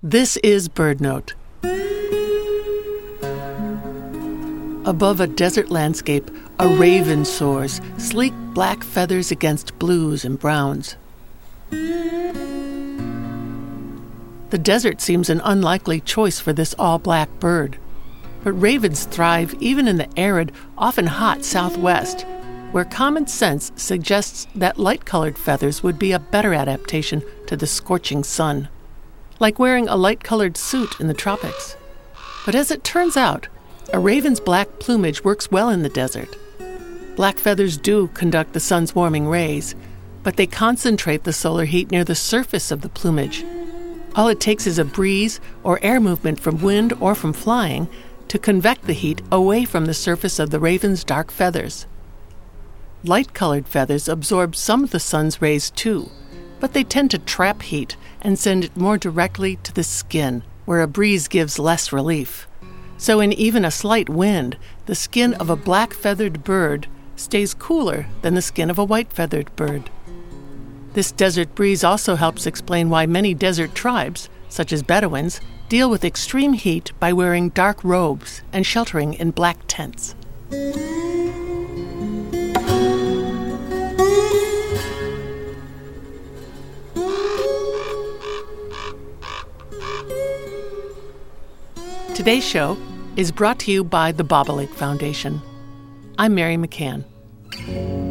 This is BirdNote. Above a desert landscape, a raven soars, sleek black feathers against blues and browns. The desert seems an unlikely choice for this all-black bird. But ravens thrive even in the arid, often hot southwest, where common sense suggests that light-colored feathers would be a better adaptation to the scorching sun, like wearing a light-colored suit in the tropics. But as it turns out, a raven's black plumage works well in the desert. Black feathers do conduct the sun's warming rays, but they concentrate the solar heat near the surface of the plumage. All it takes is a breeze or air movement from wind or from flying to convect the heat away from the surface of the raven's dark feathers. Light-colored feathers absorb some of the sun's rays too, but they tend to trap heat and send it more directly to the skin, where a breeze gives less relief. So in even a slight wind, the skin of a black-feathered bird stays cooler than the skin of a white-feathered bird. This desert breeze also helps explain why many desert tribes, such as Bedouins, deal with extreme heat by wearing dark robes and sheltering in black tents. Today's show is brought to you by the Bobolink Foundation. I'm Mary McCann.